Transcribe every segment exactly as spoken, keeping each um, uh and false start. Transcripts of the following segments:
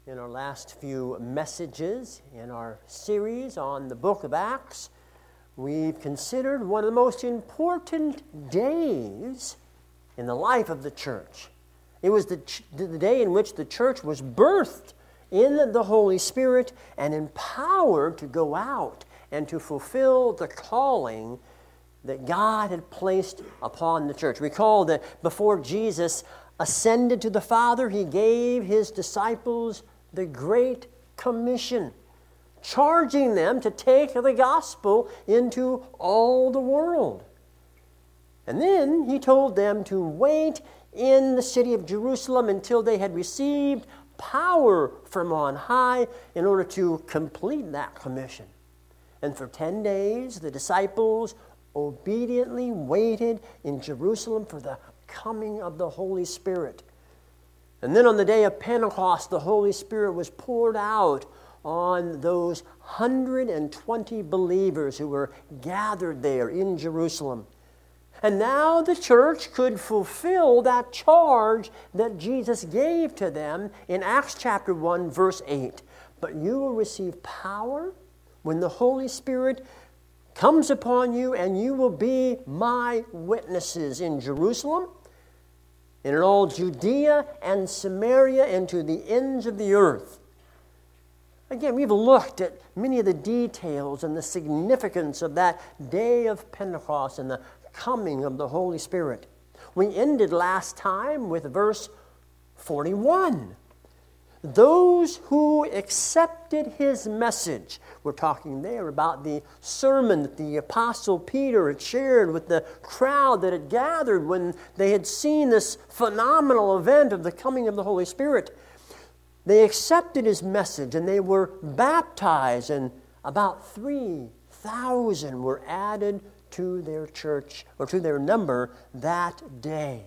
In our last few messages in our series on the book of Acts, we've considered one of the most important days in the life of the church. It was the, ch- the day in which the church was birthed in the Holy Spirit and empowered to go out and to fulfill the calling that God had placed upon the church. Recall that before Jesus ascended to the Father, he gave his disciples the Great Commission, charging them to take the gospel into all the world. And then he told them to wait in the city of Jerusalem until they had received power from on high in order to complete that commission. And for ten days, the disciples obediently waited in Jerusalem for the coming of the Holy Spirit. And then on the day of Pentecost, the Holy Spirit was poured out on those one hundred twenty believers who were gathered there in Jerusalem. And now the church could fulfill that charge that Jesus gave to them in Acts chapter one, verse eight. But you will receive power when the Holy Spirit comes upon you, and you will be my witnesses in Jerusalem, and in all Judea and Samaria, and to the ends of the earth. Again, we've looked at many of the details and the significance of that day of Pentecost and the coming of the Holy Spirit. We ended last time with verse forty-one. Those who accepted his message. We're talking there about the sermon that the Apostle Peter had shared with the crowd that had gathered when they had seen this phenomenal event of the coming of the Holy Spirit. They accepted his message and they were baptized, and about three thousand were added to their church, or to their number that day.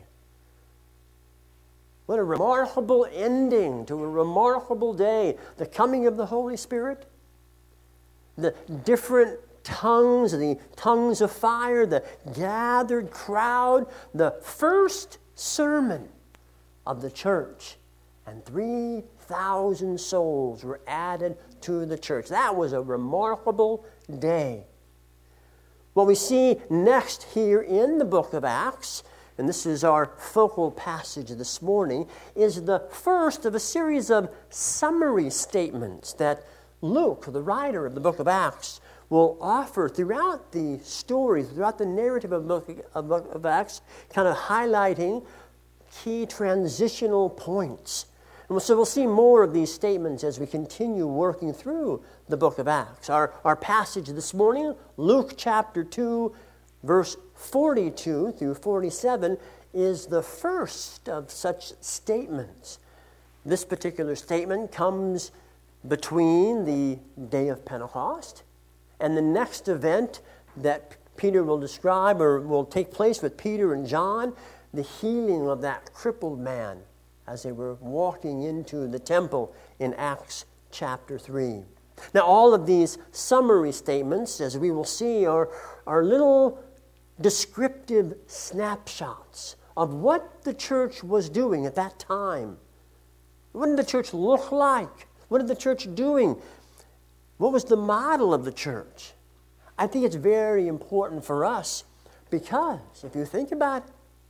What a remarkable ending to a remarkable day. The coming of the Holy Spirit, the different tongues, the tongues of fire, the gathered crowd, the first sermon of the church, and three thousand souls were added to the church. That was a remarkable day. What we see next here in the book of Acts, and this is our focal passage this morning, is the first of a series of summary statements that Luke, the writer of the book of Acts, will offer throughout the story, throughout the narrative of the book of, book of Acts, kind of highlighting key transitional points. And so we'll see more of these statements as we continue working through the book of Acts. Our, our passage this morning, Luke chapter two, verse forty-two through forty-seven, is the first of such statements. This particular statement comes between the day of Pentecost and the next event that Peter will describe, or will take place with Peter and John, the healing of that crippled man as they were walking into the temple in Acts chapter three. Now, all of these summary statements, as we will see, are, are little descriptive snapshots of what the church was doing at that time. What did the church look like? What did the church doing? What was the model of the church? I think it's very important for us because, if you think about it,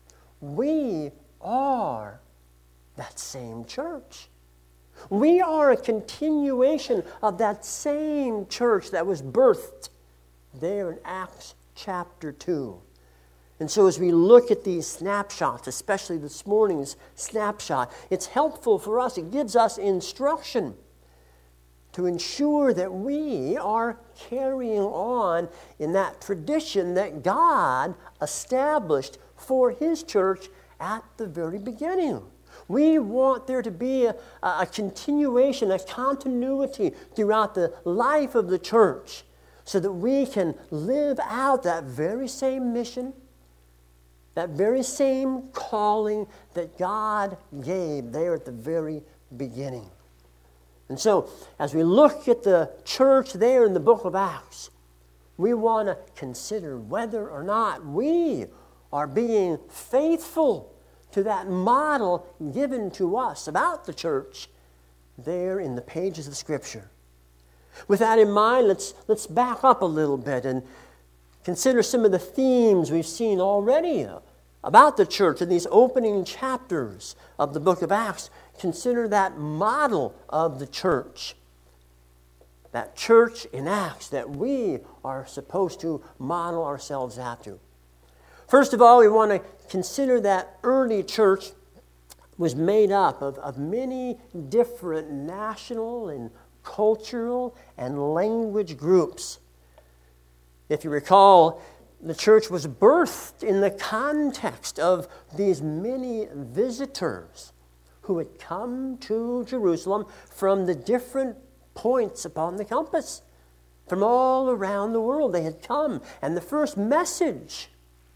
we are that same church. We are a continuation of that same church that was birthed there in Acts chapter two. And so as we look at these snapshots, especially this morning's snapshot, it's helpful for us. It gives us instruction to ensure that we are carrying on in that tradition that God established for his church at the very beginning. We want there to be a, a continuation, a continuity throughout the life of the church so that we can live out that very same mission, that very same calling that God gave there at the very beginning. And so, as we look at the church there in the book of Acts, we want to consider whether or not we are being faithful to that model given to us about the church there in the pages of Scripture. With that in mind, let's, let's back up a little bit and consider some of the themes we've seen already about the church in these opening chapters of the book of Acts. Consider that model of the church. That church in Acts that we are supposed to model ourselves after. First of all, we want to consider that early church was made up of, of many different national and cultural and language groups. If you recall, the church was birthed in the context of these many visitors who had come to Jerusalem from the different points upon the compass. From all around the world they had come. And the first message,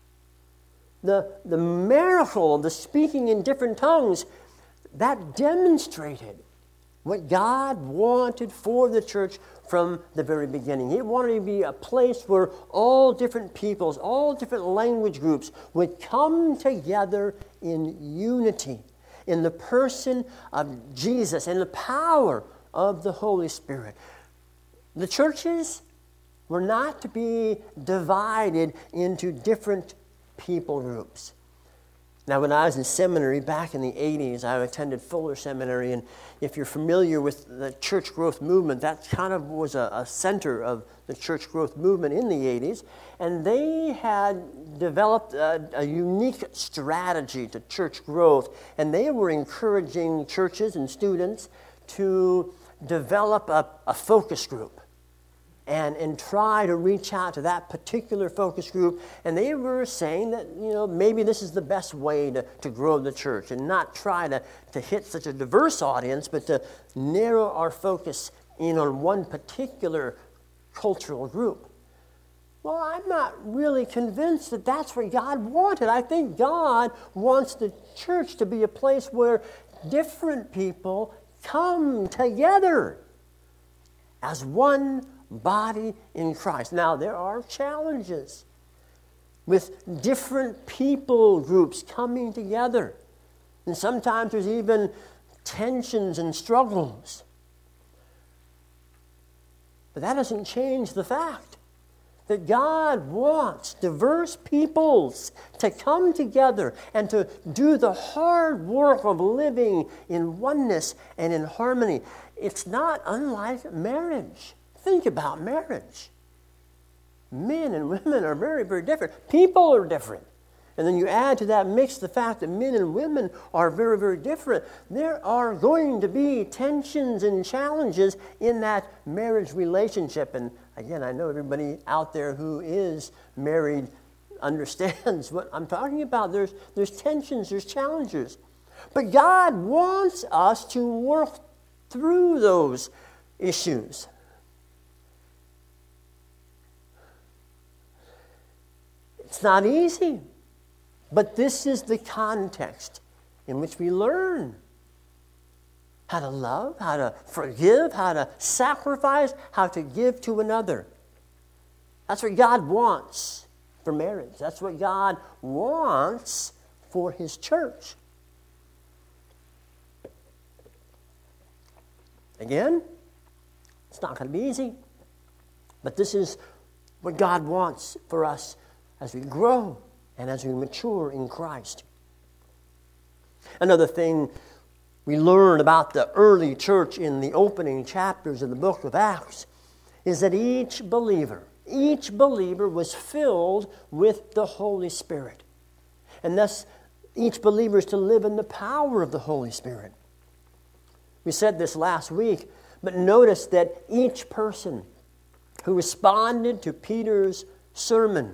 the, the miracle of the speaking in different tongues, that demonstrated what God wanted for the church from the very beginning. He wanted to be a place where all different peoples, all different language groups would come together in unity, in the person of Jesus and the power of the Holy Spirit. The churches were not to be divided into different people groups. Now, when I was in seminary back in the eighties, I attended Fuller Seminary, and if you're familiar with the church growth movement, that kind of was a, a center of the church growth movement in the eighties, and they had developed a, a unique strategy to church growth, and they were encouraging churches and students to develop a, a focus group. And, and try to reach out to that particular focus group. And they were saying that, you know, maybe this is the best way to, to grow the church and not try to, to hit such a diverse audience, but to narrow our focus in on one particular cultural group. Well, I'm not really convinced that that's what God wanted. I think God wants the church to be a place where different people come together as one body in Christ. Now, there are challenges with different people groups coming together. And sometimes there's even tensions and struggles. But that doesn't change the fact that God wants diverse peoples to come together and to do the hard work of living in oneness and in harmony. It's not unlike marriage. Think about marriage. Men and women are very, very different. People are different. And then you add to that mix the fact that men and women are very, very different. There are going to be tensions and challenges in that marriage relationship. And again, I know everybody out there who is married understands what I'm talking about. There's, there's tensions, there's challenges. But God wants us to work through those issues. It's not easy, but this is the context in which we learn how to love, how to forgive, how to sacrifice, how to give to another. That's what God wants for marriage. That's what God wants for His church. Again, it's not going to be easy, but this is what God wants for us as we grow and as we mature in Christ. Another thing we learn about the early church in the opening chapters of the book of Acts is that each believer, each believer was filled with the Holy Spirit. And thus, each believer is to live in the power of the Holy Spirit. We said this last week, but notice that each person who responded to Peter's sermon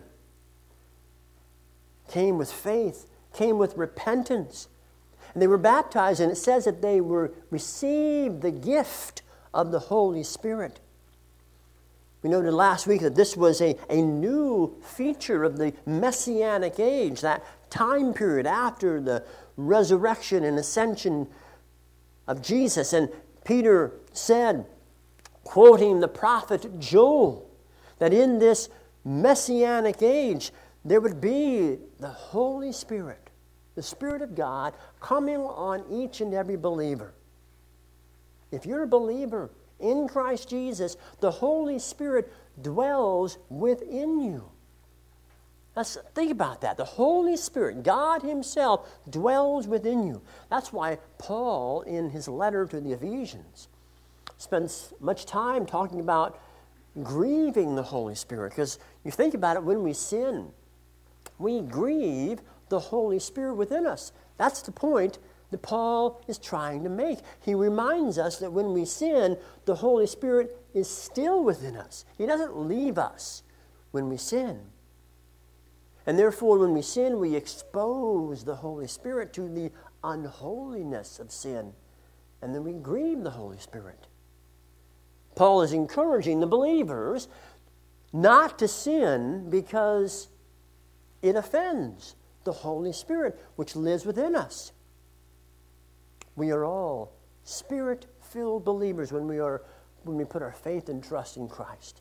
came with faith, came with repentance. And they were baptized, and it says that they were received the gift of the Holy Spirit. We noted last week that this was a, a new feature of the Messianic age, that time period after the resurrection and ascension of Jesus. And Peter said, quoting the prophet Joel, that in this Messianic age, there would be the Holy Spirit, the Spirit of God, coming on each and every believer. If you're a believer in Christ Jesus, the Holy Spirit dwells within you. Let's think about that. The Holy Spirit, God Himself, dwells within you. That's why Paul, in his letter to the Ephesians, spends much time talking about grieving the Holy Spirit. Because you think about it, when we sin, we grieve the Holy Spirit within us. That's the point that Paul is trying to make. He reminds us that when we sin, the Holy Spirit is still within us. He doesn't leave us when we sin. And therefore, when we sin, we expose the Holy Spirit to the unholiness of sin. And then we grieve the Holy Spirit. Paul is encouraging the believers not to sin because it offends the Holy Spirit, which lives within us. We are all Spirit-filled believers when we are when we put our faith and trust in Christ.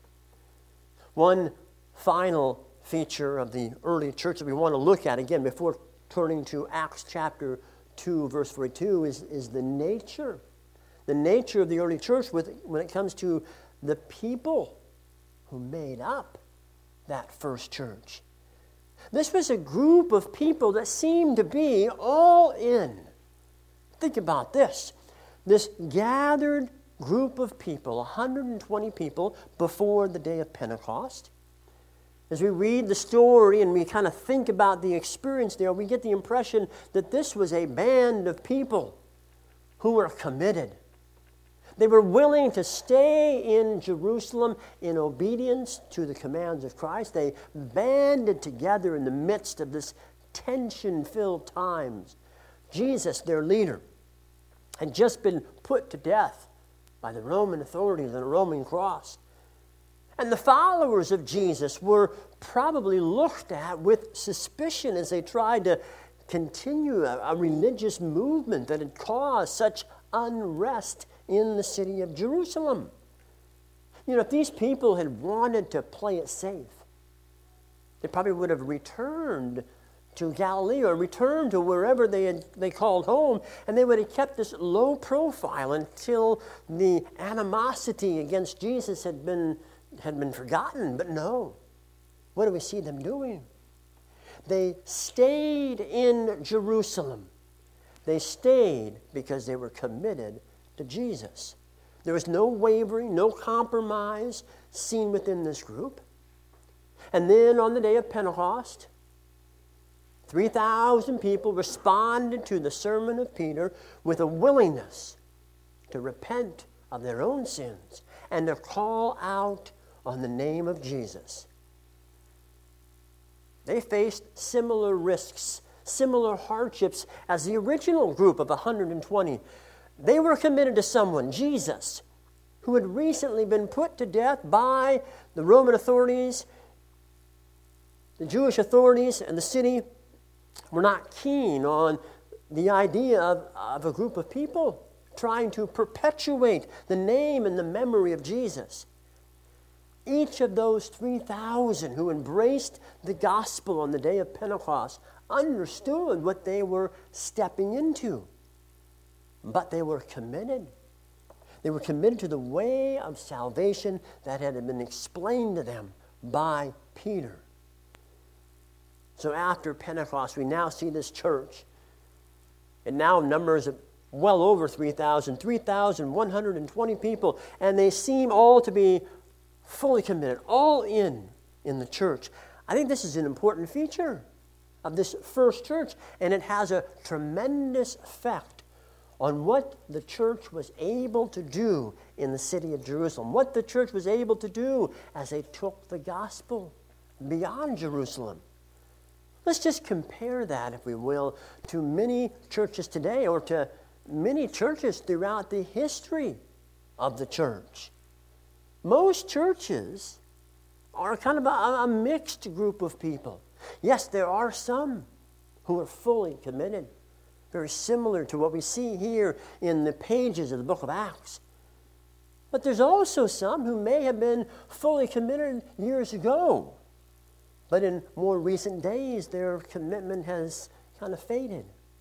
One final feature of the early church that we want to look at, again, before turning to Acts chapter two, verse forty-two, is, is the nature. The nature of the early church with, when it comes to the people who made up that first church. This was a group of people that seemed to be all in. Think about this. This gathered group of people, one hundred twenty people, before the day of Pentecost. As we read the story and we kind of think about the experience there, we get the impression that this was a band of people who were committed. They were willing to stay in Jerusalem in obedience to the commands of Christ. They banded together in the midst of this tension-filled times. Jesus, their leader, had just been put to death by the Roman authorities on a Roman cross. And the followers of Jesus were probably looked at with suspicion as they tried to continue a, a religious movement that had caused such unrest in the city of Jerusalem. You know, if these people had wanted to play it safe, they probably would have returned to Galilee or returned to wherever they had they called home, and they would have kept this low profile until the animosity against Jesus had been had been forgotten. But no. What do we see them doing? They stayed in Jerusalem. They stayed because they were committed to Jesus. There was no wavering, no compromise seen within this group. And then on the day of Pentecost, three thousand people responded to the sermon of Peter with a willingness to repent of their own sins and to call out on the name of Jesus. They faced similar risks, similar hardships as the original group of one hundred twenty. They were committed to someone, Jesus, who had recently been put to death by the Roman authorities. The Jewish authorities and the city were not keen on the idea of, of a group of people trying to perpetuate the name and the memory of Jesus. Each of those three thousand who embraced the gospel on the day of Pentecost understood what they were stepping into. But they were committed. They were committed to the way of salvation that had been explained to them by Peter. So after Pentecost, we now see this church. It now numbers well over three thousand, three thousand one hundred twenty people, and they seem all to be fully committed, all in in the church. I think this is an important feature of this first church, and it has a tremendous effect on what the church was able to do in the city of Jerusalem, what the church was able to do as they took the gospel beyond Jerusalem. Let's just compare that, if we will, to many churches today or to many churches throughout the history of the church. Most churches are kind of a, a mixed group of people. Yes, there are some who are fully committed, very similar to what we see here in the pages of the book of Acts. But there's also some who may have been fully committed years ago, but in more recent days, their commitment has kind of faded.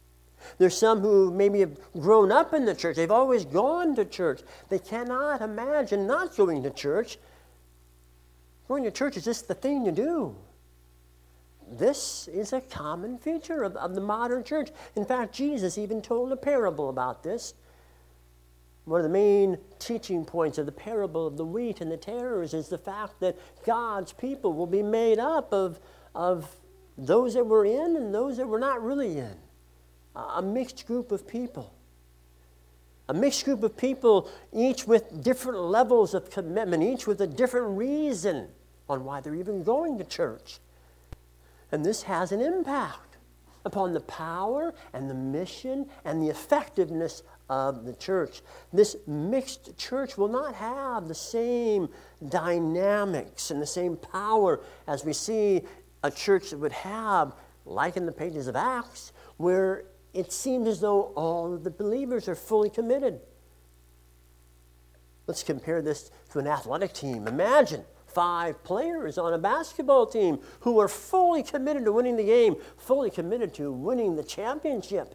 There's some who maybe have grown up in the church. They've always gone to church. They cannot imagine not going to church. Going to church is just the thing to do. This is a common feature of, of the modern church. In fact, Jesus even told a parable about this. One of the main teaching points of the parable of the wheat and the tares is the fact that God's people will be made up of, of those that were in and those that were not really in. A mixed group of people. A mixed group of people, each with different levels of commitment, each with a different reason on why they're even going to church. And this has an impact upon the power and the mission and the effectiveness of the church. This mixed church will not have the same dynamics and the same power as we see a church that would have, like in the pages of Acts, where it seems as though all of the believers are fully committed. Let's compare this to an athletic team. Imagine five players on a basketball team who are fully committed to winning the game, fully committed to winning the championship.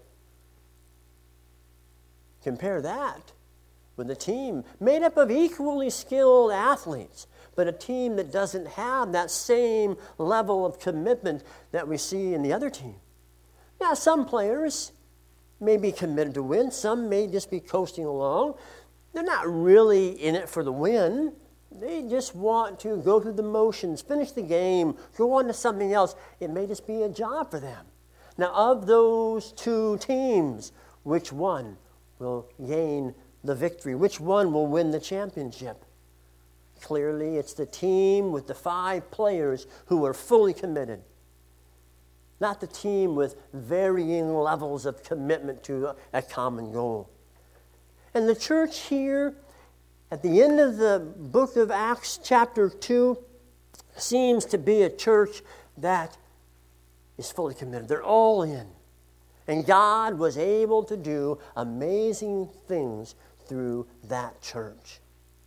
Compare that with a team made up of equally skilled athletes, but a team that doesn't have that same level of commitment that we see in the other team. Now, some players may be committed to win. Some may just be coasting along. They're not really in it for the win. They just want to go through the motions, finish the game, go on to something else. It may just be a job for them. Now, of those two teams, which one will gain the victory? Which one will win the championship? Clearly, it's the team with the five players who are fully committed. Not the team with varying levels of commitment to a common goal. And the church here, at the end of the book of Acts chapter two, seems to be a church that is fully committed. They're all in. And God was able to do amazing things through that church.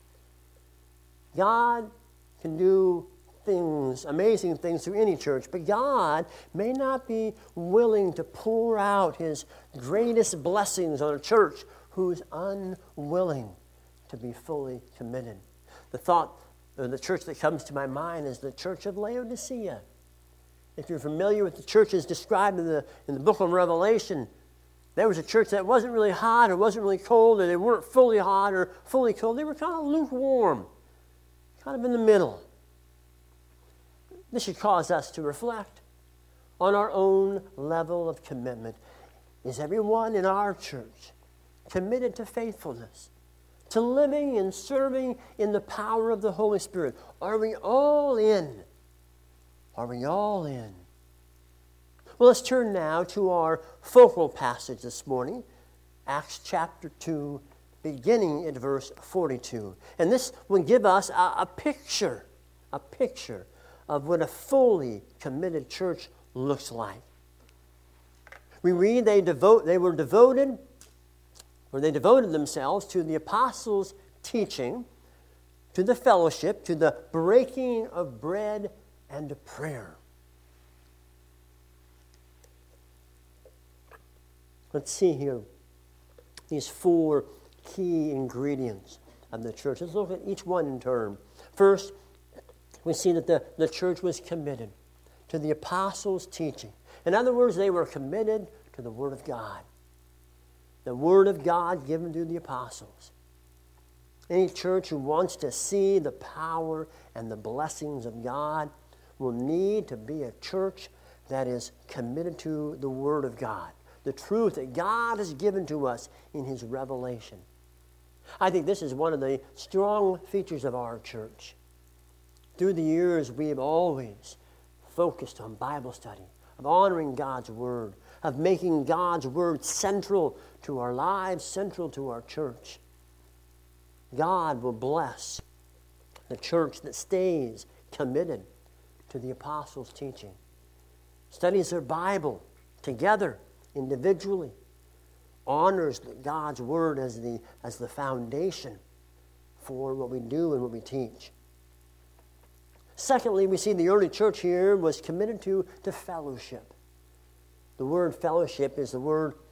God can do things, amazing things through any church, but God may not be willing to pour out His greatest blessings on a church who's unwilling to be fully committed. The thought, or the church that comes to my mind is the church of Laodicea. If you're familiar with the churches described in the, in the book of Revelation, there was a church that wasn't really hot or wasn't really cold, or they weren't fully hot or fully cold. They were kind of lukewarm, kind of in the middle. This should cause us to reflect on our own level of commitment. Is everyone in our church committed to faithfulness, to living and serving in the power of the Holy Spirit? Are we all in? Are we all in? Well, let's turn now to our focal passage this morning, Acts chapter two, beginning at verse forty-two. And this will give us a, a picture, a picture of what a fully committed church looks like. We read they devote they were devoted, or they devoted themselves to the apostles' teaching, to the fellowship, to the breaking of bread, and to prayer. Let's see here these four key ingredients of the church. Let's look at each one in turn. First, we see that the, the church was committed to the apostles' teaching. In other words, they were committed to the Word of God. The Word of God given to the apostles. Any church who wants to see the power and the blessings of God will need to be a church that is committed to the Word of God, the truth that God has given to us in His revelation. I think this is one of the strong features of our church. Through the years, we have always focused on Bible study, of honoring God's Word, of making God's Word central to our lives, central to our church. God will bless the church that stays committed to the apostles' teaching, studies their Bible together, individually, honors God's Word as the, as the foundation for what we do and what we teach. Secondly, we see the early church here was committed to, to fellowship. The word fellowship is the word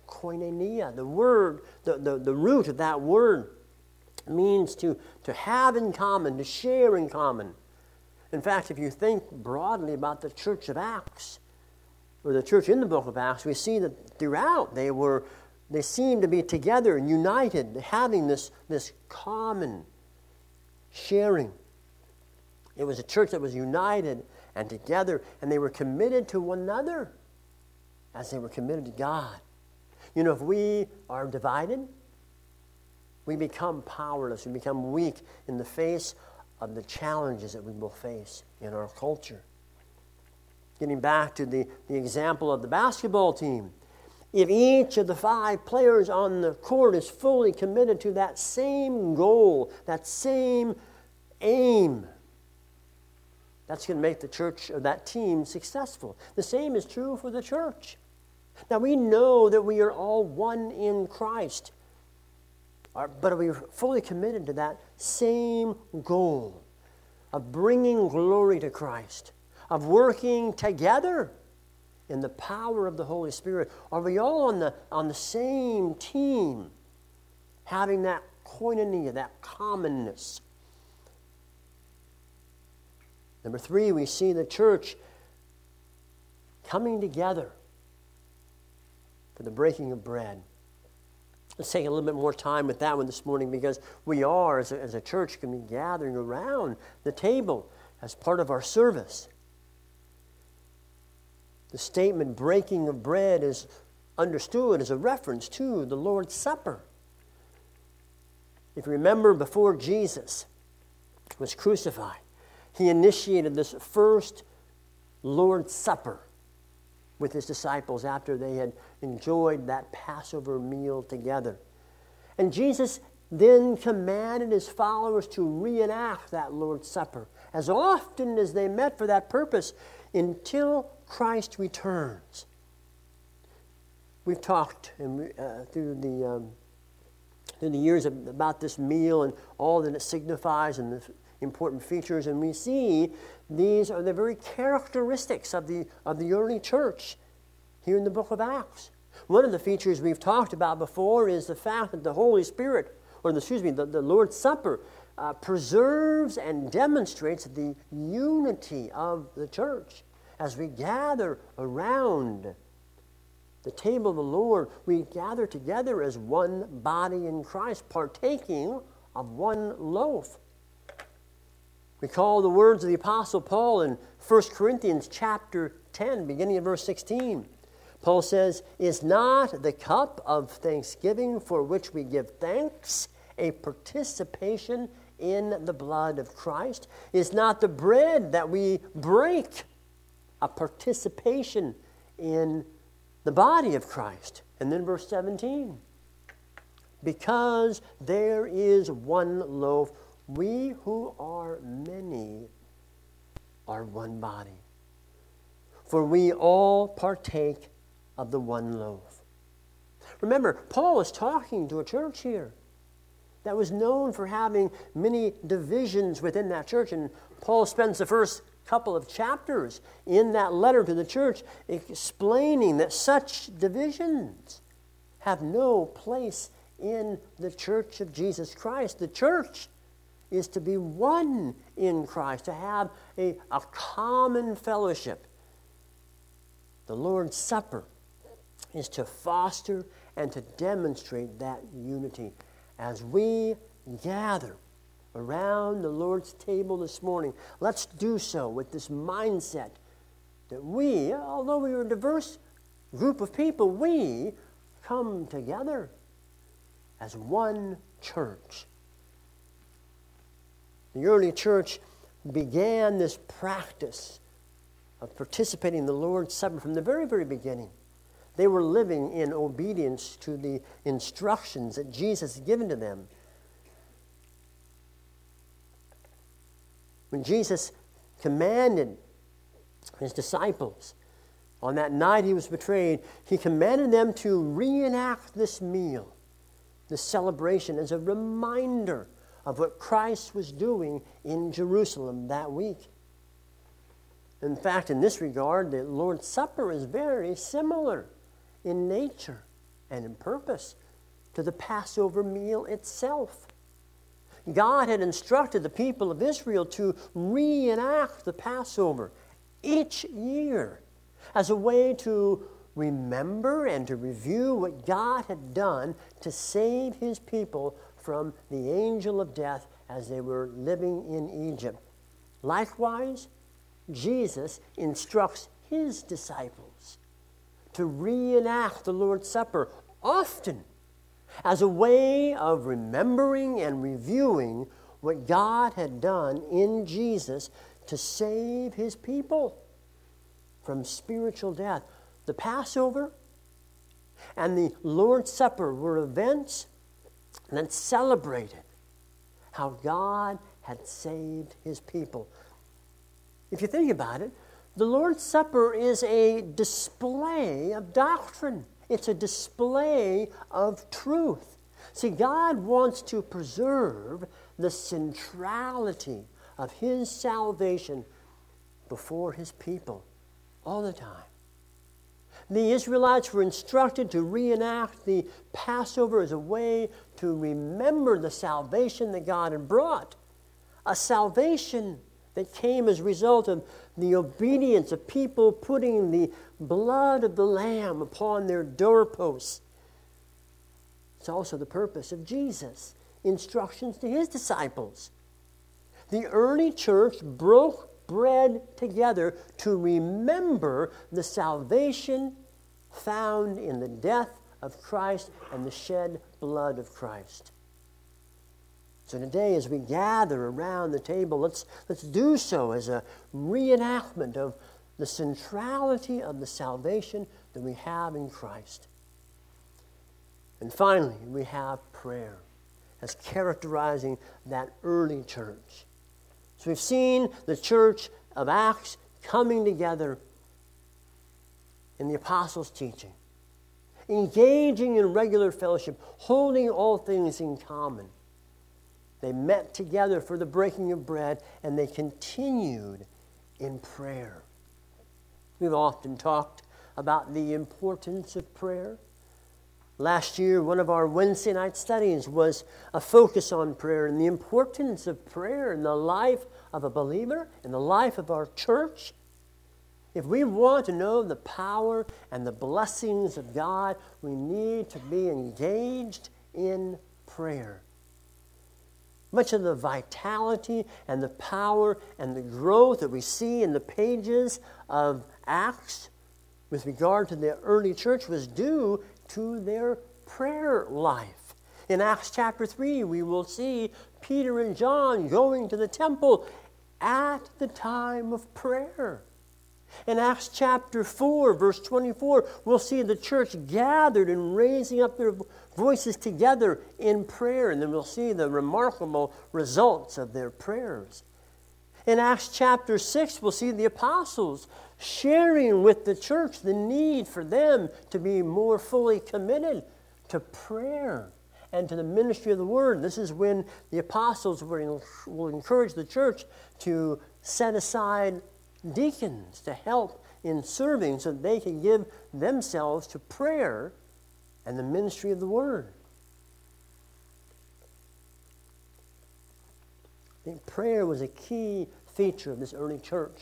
koinonia. The word, the, the, the root of that word means to, to have in common, to share in common. In fact, if you think broadly about the church of Acts, or the church in the book of Acts, we see that throughout they were, they seemed to be together and united, having this, this common sharing. It was a church that was united and together, and they were committed to one another as they were committed to God. You know, if we are divided, we become powerless, we become weak in the face of the challenges that we will face in our culture. Getting back to the, the example of the basketball team, if each of the five players on the court is fully committed to that same goal, that same aim, that's going to make the church or that team successful. The same is true for the church. Now, we know that we are all one in Christ, but are we fully committed to that same goal of bringing glory to Christ, of working together in the power of the Holy Spirit? Are we all on the, on the same team, having that koinonia, that commonness? Number three, we see the church coming together for the breaking of bread. Let's take a little bit more time with that one this morning, because we are, as a, as a church, going to be gathering around the table as part of our service. The statement, breaking of bread, is understood as a reference to the Lord's Supper. If you remember, before Jesus was crucified, he initiated this first Lord's Supper with his disciples after they had enjoyed that Passover meal together. And Jesus then commanded his followers to reenact that Lord's Supper as often as they met for that purpose until Christ returns. We've talked and uh, through the um, through the years about this meal and all that it signifies and the important features, and we see these are the very characteristics of the of the early church here in the book of Acts. One of the features we've talked about before is the fact that the Holy Spirit, or the, excuse me, the, the Lord's Supper uh, preserves and demonstrates the unity of the church. As we gather around the table of the Lord, we gather together as one body in Christ, partaking of one loaf. Recall the words of the Apostle Paul in First Corinthians chapter ten, beginning in verse sixteen. Paul says, "Is not the cup of thanksgiving for which we give thanks a participation in the blood of Christ? Is not the bread that we break a participation in the body of Christ?" And then verse seventeen, "Because there is one loaf, we who are many are one body. For we all partake of the one loaf." Remember, Paul is talking to a church here that was known for having many divisions within that church. And Paul spends the first couple of chapters in that letter to the church explaining that such divisions have no place in the church of Jesus Christ. The church is to be one in Christ, to have a, a common fellowship. The Lord's Supper is to foster and to demonstrate that unity. As we gather around the Lord's table this morning, let's do so with this mindset that we, although we are a diverse group of people, we come together as one church. The early church began this practice of participating in the Lord's Supper from the very, very beginning. They were living in obedience to the instructions that Jesus had given to them. When Jesus commanded his disciples on that night he was betrayed, he commanded them to reenact this meal, this celebration, as a reminder of what Christ was doing in Jerusalem that week. In fact, in this regard, the Lord's Supper is very similar in nature and in purpose to the Passover meal itself. God had instructed the people of Israel to reenact the Passover each year as a way to remember and to review what God had done to save his people from the angel of death as they were living in Egypt. Likewise, Jesus instructs his disciples to reenact the Lord's Supper often as a way of remembering and reviewing what God had done in Jesus to save his people from spiritual death. The Passover and the Lord's Supper were events that celebrated how God had saved his people. If you think about it, the Lord's Supper is a display of doctrine. It's a display of truth. See, God wants to preserve the centrality of his salvation before his people all the time. The Israelites were instructed to reenact the Passover as a way to remember the salvation that God had brought. A salvation that came as a result of the obedience of people putting the blood of the Lamb upon their doorposts. It's also the purpose of Jesus' instructions to his disciples. The early church broke bread together to remember the salvation found in the death of Christ and the shed blood of Christ. So today, as we gather around the table, let's, let's do so as a reenactment of the centrality of the salvation that we have in Christ. And finally, we have prayer as characterizing that early church. So we've seen the church of Acts coming together in the apostles' teaching, engaging in regular fellowship, holding all things in common. They met together for the breaking of bread, and they continued in prayer. We've often talked about the importance of prayer. Last year, one of our Wednesday night studies was a focus on prayer and the importance of prayer in the life of a believer, in the life of our church. If we want to know the power and the blessings of God, we need to be engaged in prayer. Much of the vitality and the power and the growth that we see in the pages of Acts with regard to the early church was due to their prayer life. In Acts chapter three, we will see Peter and John going to the temple at the time of prayer. In Acts chapter four, verse twenty-four, we'll see the church gathered and raising up their voices together in prayer, and then we'll see the remarkable results of their prayers. In Acts chapter six, we'll see the apostles sharing with the church the need for them to be more fully committed to prayer and to the ministry of the word. This is when the apostles will encourage the church to set aside deacons to help in serving so that they can give themselves to prayer and the ministry of the word. I think prayer was a key feature of this early church.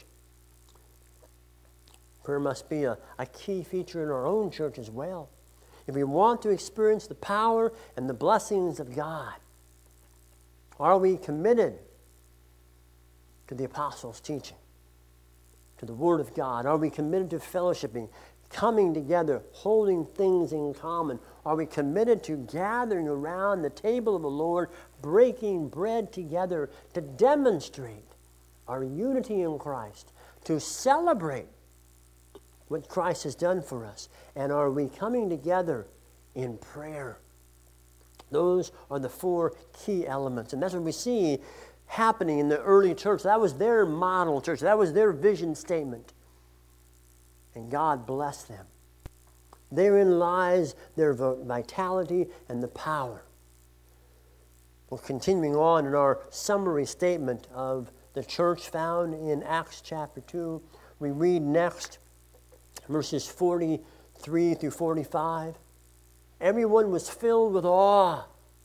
Prayer must be a, a key feature in our own church as well. If we want to experience the power and the blessings of God, are we committed to the apostles' teaching, to the Word of God? Are we committed to fellowshipping, coming together, holding things in common? Are we committed to gathering around the table of the Lord, breaking bread together to demonstrate our unity in Christ, to celebrate what Christ has done for us? And are we coming together in prayer? Those are the four key elements. And that's what we see happening in the early church. That was their model church. That was their vision statement. And God blessed them. Therein lies their vitality and the power. Well, continuing on in our summary statement of the church found in Acts chapter two, we read next verses forty-three through forty-five. Everyone was filled with awe.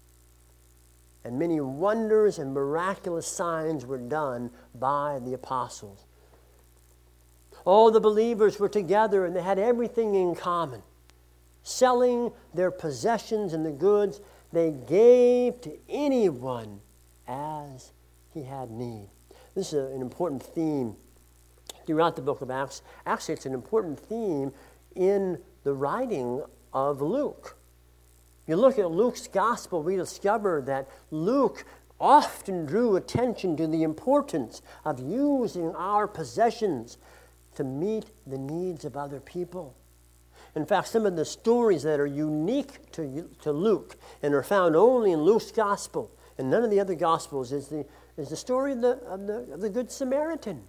And many wonders and miraculous signs were done by the apostles. All the believers were together and they had everything in common. Selling their possessions and the goods, they gave to anyone as he had need. This is an important theme throughout the book of Acts. Actually, it's an important theme in the writing of Luke. You look at Luke's gospel, we discover that Luke often drew attention to the importance of using our possessions to meet the needs of other people. In fact, some of the stories that are unique to, to Luke and are found only in Luke's gospel and none of the other gospels is the, is the story of the, of, the, of the Good Samaritan.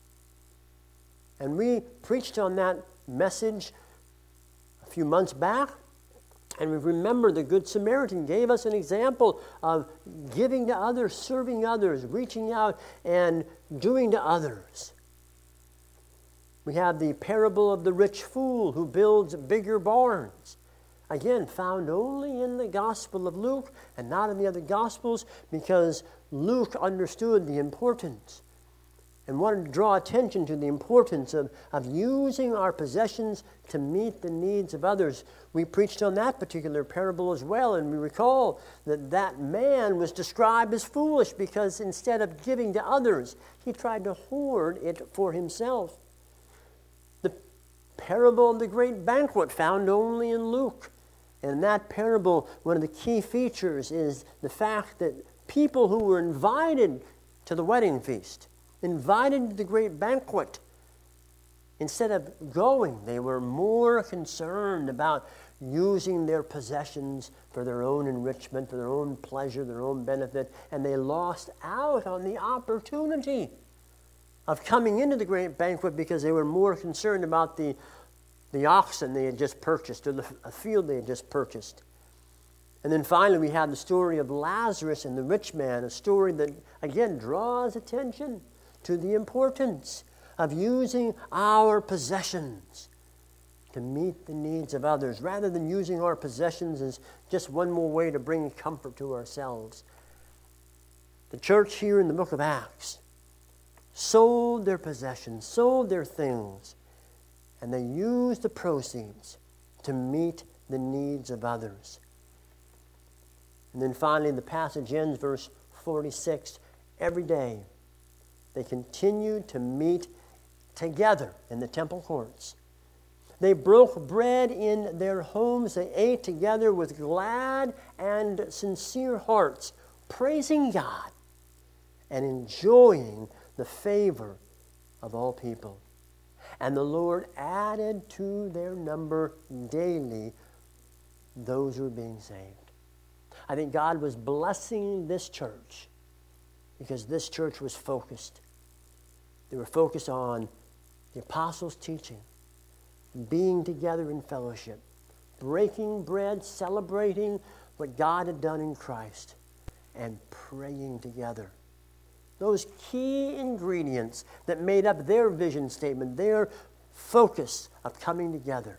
And we preached on that message a few months back. And we remember the Good Samaritan gave us an example of giving to others, serving others, reaching out and doing to others. We have the parable of the rich fool who builds bigger barns. Again, found only in the Gospel of Luke and not in the other Gospels because Luke understood the importance and wanted to draw attention to the importance of, of using our possessions to meet the needs of others. We preached on that particular parable as well, and we recall that that man was described as foolish because instead of giving to others, he tried to hoard it for himself. The parable of the great banquet found only in Luke. And in that parable, one of the key features is the fact that people who were invited to the wedding feast, invited to the great banquet, instead of going, they were more concerned about using their possessions for their own enrichment, for their own pleasure, their own benefit, and they lost out on the opportunity of coming into the great banquet because they were more concerned about the, the oxen they had just purchased or the a field they had just purchased. And then finally we have the story of Lazarus and the rich man, a story that, again, draws attention to the importance of using our possessions to meet the needs of others, rather than using our possessions as just one more way to bring comfort to ourselves. The church here in the book of Acts sold their possessions, sold their things, and they used the proceeds to meet the needs of others. And then finally the passage ends, verse forty-six, every day they continued to meet together in the temple courts. They broke bread in their homes. They ate together with glad and sincere hearts, praising God and enjoying the favor of all people. And the Lord added to their number daily those who were being saved. I think God was blessing this church because this church was focused. They were focused on the apostles' teaching, being together in fellowship, breaking bread, celebrating what God had done in Christ, and praying together. Those key ingredients that made up their vision statement, their focus of coming together.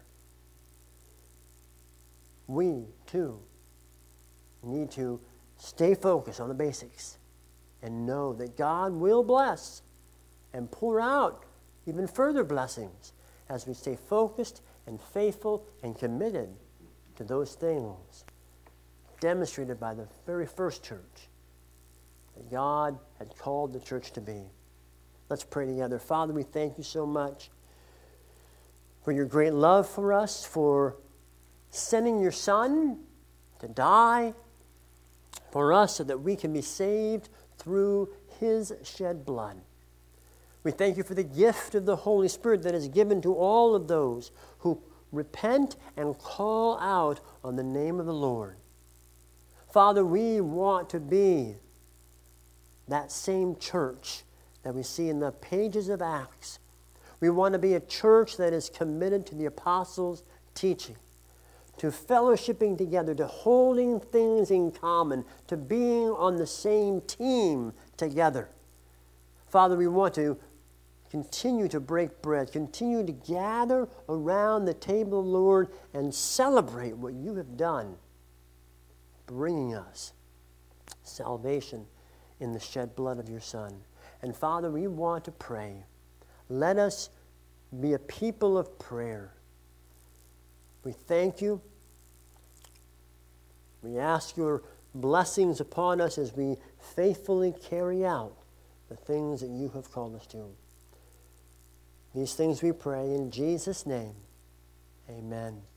We, too, need to stay focused on the basics and know that God will bless and pour out even further blessings as we stay focused and faithful and committed to those things demonstrated by the very first church that God had called the church to be. Let's pray together. Father, we thank you so much for your great love for us, for sending your Son to die for us so that we can be saved through his shed blood. We thank you for the gift of the Holy Spirit that is given to all of those who repent and call out on the name of the Lord. Father, we want to be that same church that we see in the pages of Acts. We want to be a church that is committed to the apostles' teaching, to fellowshipping together, to holding things in common, to being on the same team together. Father, we want to continue to break bread, continue to gather around the table of the Lord and celebrate what you have done, bringing us salvation in the shed blood of your Son. And Father, we want to pray. Let us be a people of prayer. We thank you. We ask your blessings upon us as we faithfully carry out the things that you have called us to. These things we pray in Jesus' name. Amen.